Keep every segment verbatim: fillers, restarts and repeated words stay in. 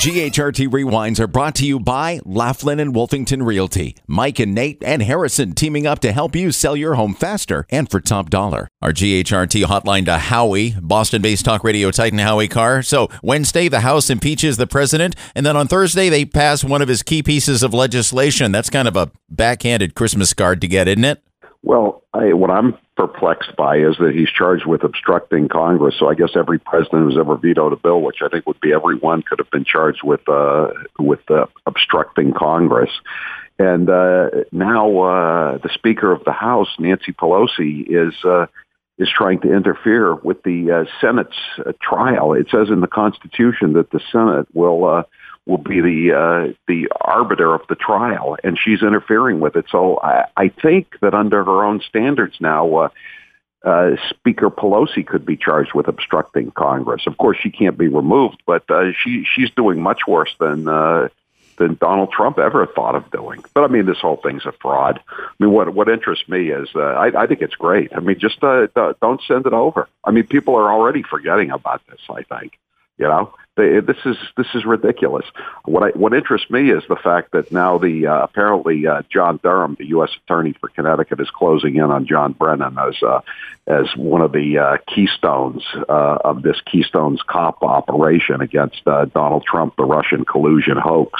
G H R T Rewinds are brought to you by Laughlin and Wolfington Realty. Mike and Nate and Harrison teaming up to help you sell your home faster and for top dollar. Our G H R T hotline to Howie, Boston-based talk radio titan Howie Carr. So Wednesday, the House impeaches the president, and then on Thursday, they pass one of his key pieces of legislation. That's kind of a backhanded Christmas card to get, isn't it? Well, I, what I'm perplexed by is that he's charged with obstructing Congress. So I guess every president who's ever vetoed a bill, which I think would be everyone, could have been charged with uh, with uh, obstructing Congress. And uh, now uh, the Speaker of the House, Nancy Pelosi, is uh, is trying to interfere with the uh, Senate's uh, trial. It says in the Constitution that the Senate will uh, will be the uh, the arbiter of the trial, and she's interfering with it. So I, I think that under her own standards now, uh, uh, Speaker Pelosi could be charged with obstructing Congress. Of course, she can't be removed, but uh, she she's doing much worse than uh, than Donald Trump ever thought of doing. But I mean, this whole thing's a fraud. I mean, what what interests me is uh, I, I think it's great. I mean, just uh, don't send it over. I mean, people are already forgetting about this, I think. You know, they, this is this is ridiculous. What I, what interests me is the fact that now the uh, apparently uh, John Durham, the U S attorney for Connecticut, is closing in on John Brennan as uh, as one of the uh, keystones uh, of this Keystones Cop operation against uh, Donald Trump, the Russian collusion hoax.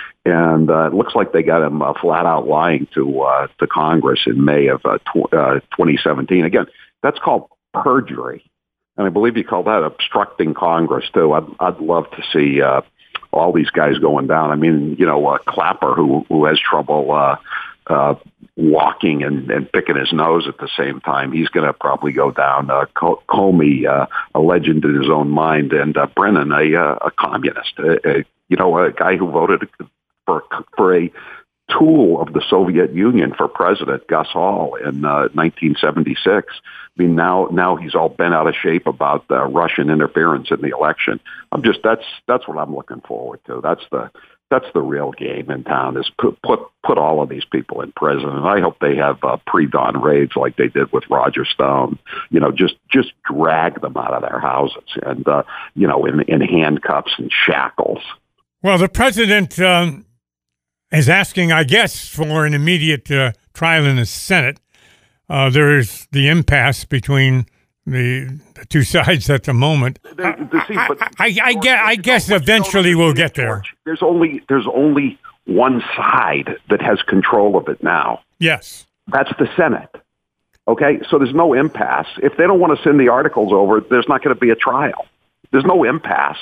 And uh, it looks like they got him uh, flat out lying to uh, to Congress in May of uh, tw- uh, twenty seventeen. Again, that's called perjury. And I believe you call that obstructing Congress, too. I'd, I'd love to see uh, all these guys going down. I mean, you know, uh, Clapper, who who has trouble uh, uh, walking and, and picking his nose at the same time, he's going to probably go down. Uh, Comey, uh, a legend in his own mind, and uh, Brennan, a, uh, a communist, a, a, you know, a guy who voted for for a tool of the Soviet Union for president, Gus Hall, in uh, nineteen seventy-six. I mean, now now he's all bent out of shape about uh, Russian interference in the election. I'm just that's that's what I'm looking forward to. That's the that's the real game in town, is put put put all of these people in prison. And I hope they have uh, pre-dawn raids like they did with Roger Stone. You know, just just drag them out of their houses and uh, you know in in handcuffs and shackles. Well, the president um, is asking, I guess, for an immediate uh, trial in the Senate. Uh, there is the impasse between the, the two sides at the moment. There, there, see, but I, I, I, guess, I guess eventually we'll get there. There's only there's only one side that has control of it now. Yes. That's the Senate. Okay? So there's no impasse. If they don't want to send the articles over, there's not going to be a trial. There's no impasse.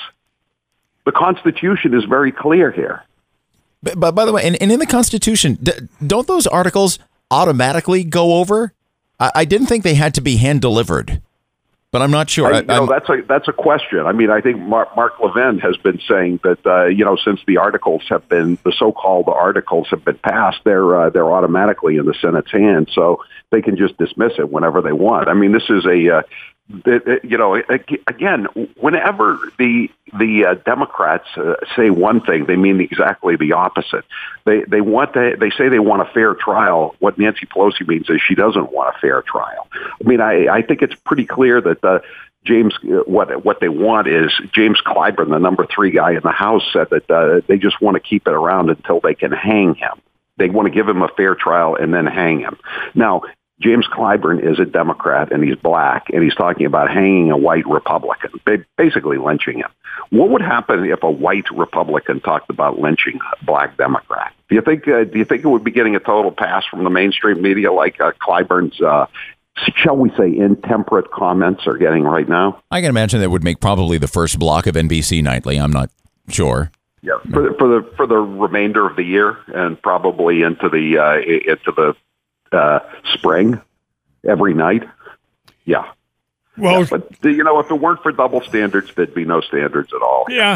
The Constitution is very clear here. But, but by the way, and, and in the Constitution, d- don't those articles automatically go over? I, I didn't think they had to be hand delivered, but I'm not sure. I, you know, that's a that's a question. I mean, I think Mark, Mark Levin has been saying that uh, you know, since the articles have been the so-called articles have been passed, they're uh, they're automatically in the Senate's hands, so they can just dismiss it whenever they want. I mean, this is a uh, It, it, you know, again, whenever the the uh, Democrats uh, say one thing, they mean exactly the opposite. They they want to, they say they want a fair trial. What Nancy Pelosi means is she doesn't want a fair trial. I mean, I, I think it's pretty clear that uh, James, what what they want is James Clyburn, the number three guy in the House, said that uh, they just want to keep it around until they can hang him. They want to give him a fair trial and then hang him. Now, James Clyburn is a Democrat, and he's black, and he's talking about hanging a white Republican, basically lynching him. What would happen if a white Republican talked about lynching a black Democrat? Do you think? Uh, do you think it would be getting a total pass from the mainstream media, like uh, Clyburn's, uh, shall we say, intemperate comments are getting right now? I can imagine that would make probably the first block of N B C Nightly. I'm not sure. Yeah, for the, for the for the remainder of the year, and probably into the uh, into the. Uh, spring every night. Yeah. Well, yeah, but you know, if it weren't for double standards, there'd be no standards at all. Yeah.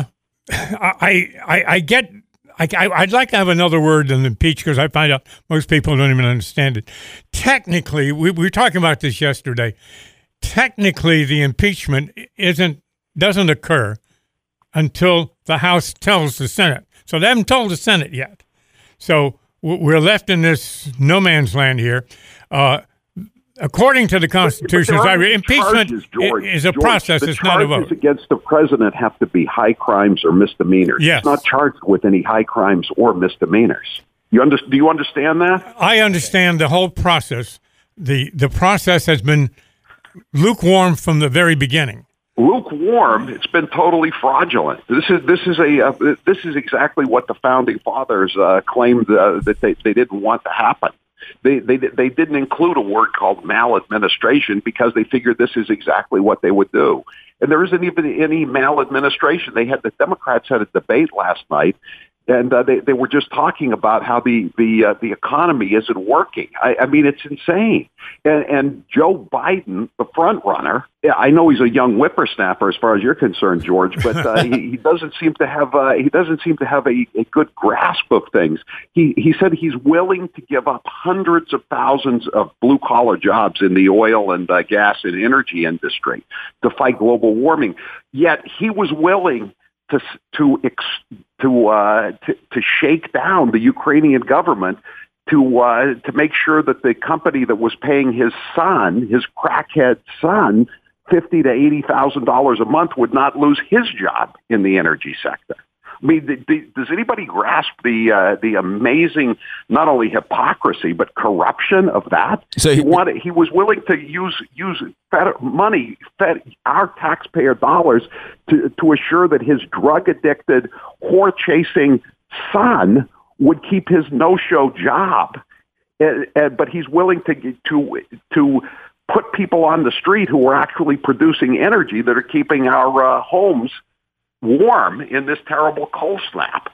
I, I, I get, I, I'd like to have another word than impeach, because I find out most people don't even understand it. Technically, we, we were talking about this yesterday. Technically, the impeachment isn't, doesn't occur until the House tells the Senate. So they haven't told the Senate yet. So we're left in this no man's land here. Uh, according to the Constitution, But I there are impeachment charges, George. is a George, process. the It's not a vote. charges against the president have to be high crimes or misdemeanors. Yes. He's not charged with any high crimes or misdemeanors. You under, do you understand that? I understand the whole process. The the process has been lukewarm from the very beginning. Lukewarm. It's been totally fraudulent. This is this is a uh, this is exactly what the founding fathers uh, claimed uh, that they, they didn't want to happen. They they they didn't include a word called maladministration because they figured this is exactly what they would do. And there isn't even any maladministration. They had the Democrats had a debate last night. And uh, they, they were just talking about how the the uh, the economy isn't working. I, I mean, it's insane. And, and Joe Biden, the front runner, yeah, I know he's a young whippersnapper as far as you're concerned, George, but uh, he, he doesn't seem to have uh, he doesn't seem to have a, a good grasp of things. He he said he's willing to give up hundreds of thousands of blue collar jobs in the oil and uh, gas and energy industry to fight global warming. Yet he was willing to to to uh, to, to shake down the Ukrainian government to uh, to make sure that the company that was paying his son, his crackhead son, fifty to eighty thousand dollars a month would not lose his job in the energy sector. I mean, the, the, does anybody grasp the uh, the amazing not only hypocrisy but corruption of that? So he wanted, he was willing to use use fed, money, fed, our taxpayer dollars, to to assure that his drug addicted, whore chasing son would keep his no show job, and, and, but he's willing to to to put people on the street who are actually producing energy that are keeping our uh, homes warm in this terrible cold snap.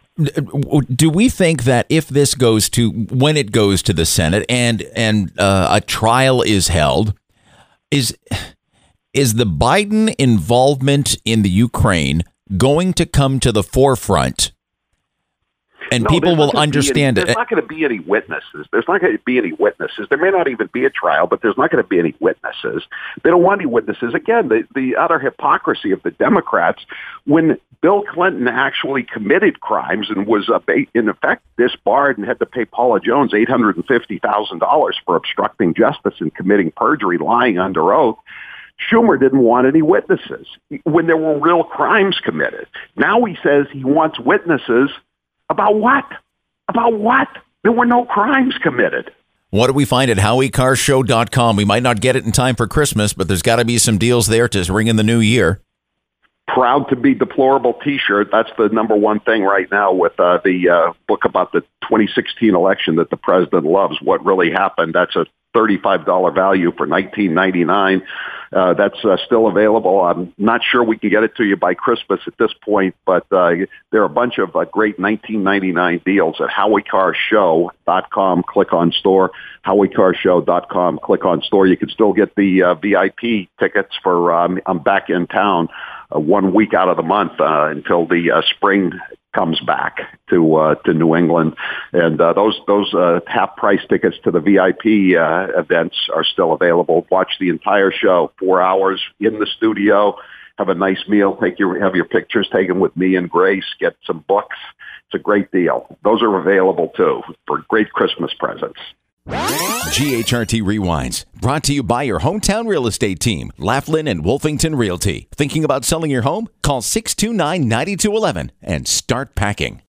Do we think that if this goes to, when it goes to the Senate and and uh, a trial is held, is is the Biden involvement in the Ukraine going to come to the forefront? And no, people will understand any, it. There's not going to be any witnesses. There's not going to be any witnesses. There may not even be a trial, but there's not going to be any witnesses. They don't want any witnesses. Again, the, the utter hypocrisy of the Democrats, when Bill Clinton actually committed crimes and was, uh, in effect, disbarred and had to pay Paula Jones eight hundred fifty thousand dollars for obstructing justice and committing perjury, lying under oath, Schumer didn't want any witnesses when there were real crimes committed. Now he says he wants witnesses. About what? About what? There were no crimes committed. What do we find at Howie Car Show dot com? We might not get it in time for Christmas, but there's got to be some deals there to ring in the new year. Proud to be deplorable T-shirt. That's the number one thing right now with uh, the uh, book about the twenty sixteen election that the president loves. What really happened? That's a thirty-five dollars value for nineteen ninety-nine. Uh, that's uh, still available. I'm not sure we can get it to you by Christmas at this point, but uh, there are a bunch of uh, great nineteen ninety-nine deals at Howie Car Show dot com. Click on store. Howie Car Show dot com. Click on store. You can still get the uh, V I P tickets for um, I'm back in town uh, one week out of the month uh, until the uh, spring comes back to uh, to New England, and uh, those those uh, half price tickets to the V I P uh, events are still available. Watch the entire show, four hours in the studio. Have a nice meal. Take your have your pictures taken with me and Grace. Get some books. It's a great deal. Those are available too for great Christmas presents. G H R T Rewinds, brought to you by your hometown real estate team, Laughlin and Wolfington Realty. Thinking about selling your home? Call six two nine, nine two one one and start packing.